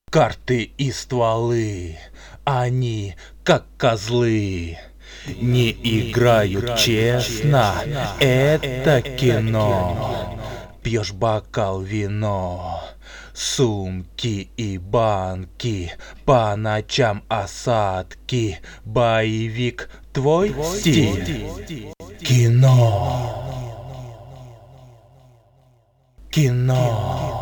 Карты и стволы, они как козлы, не играют честно, это кино. Пьешь бокал вино, сумки и банки, по ночам осадки, боевик твой стиль. Кино, кино.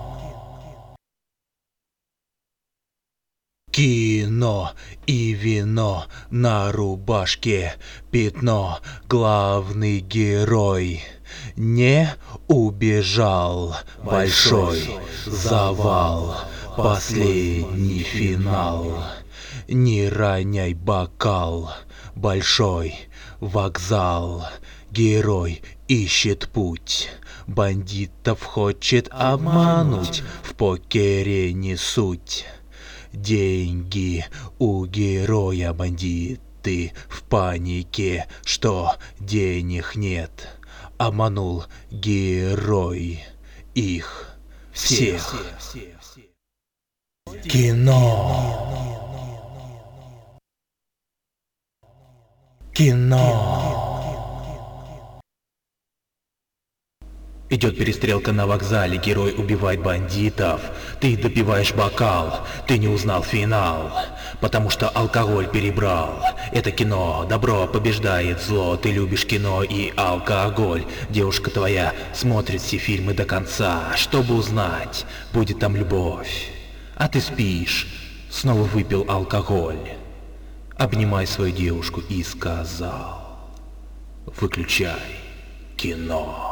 Кино и вино на рубашке, пятно, главный герой не убежал, большой завал, последний финал. Не роняй бокал, большой вокзал, герой ищет путь. Бандитов хочет обмануть, в покере не суть. Деньги у героя, бандиты в панике, что денег нет. Обманул герой их всех. Кино, кино. Идет перестрелка на вокзале, герой убивает бандитов. Ты допиваешь бокал, ты не узнал финал, потому что алкоголь перебрал. Это кино, добро побеждает зло. Ты любишь кино и алкоголь. Девушка твоя смотрит все фильмы до конца, чтобы узнать, будет там любовь. А ты спишь, снова выпил алкоголь. Обнимай свою девушку и сказал: выключай кино.